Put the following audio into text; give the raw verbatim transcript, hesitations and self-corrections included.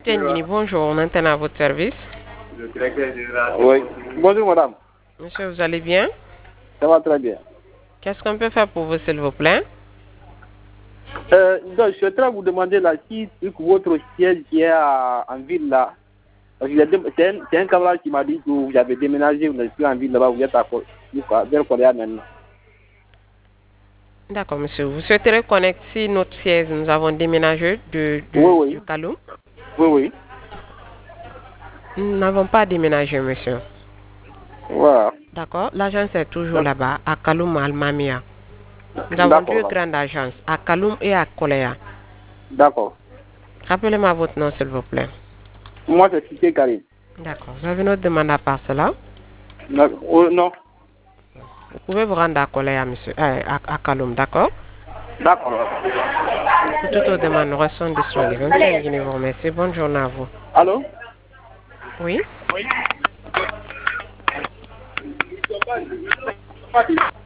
Tendini, bonjour, on entend à votre service. Oui. Bonjour madame. Monsieur, vous allez bien? Ça va très bien. Qu'est-ce qu'on peut faire pour vous, s'il vous plaît? Euh, donc, je souhaiterais vous demander là si votre siège qui est à- en ville là. Parce que c'est un, c'est un camarade qui m'a dit que vous avez déménagé, vous n'êtes plus en ville là-bas, vous êtes à Ko- vers Korea maintenant. D'accord, monsieur. Vous souhaiterez connaître si notre siège, nous avons déménagé de, Oui, de- oui. du Kaloum? Oui, oui. Nous n'avons pas déménagé, monsieur. Voilà. D'accord? L'agence est toujours D'ac- là-bas, à Kaloum, Almamia. Nous avons deux D'accord. grandes agences, à Kaloum et à Korea. D'accord. Rappelez-moi votre nom, s'il vous plaît. Moi, c'est Cité Karim. D'accord. Vous avez notre demande à part cela? D'accord. Oh, non. Vous pouvez vous rendre à Korea, monsieur, euh, à, à Kaloum, d'accord? D'accord. Pour toutes vos demandes, nous restons disponibles. Monsieur Ndini vous remercie. Bonne journée à vous. Allô? Oui? Oui.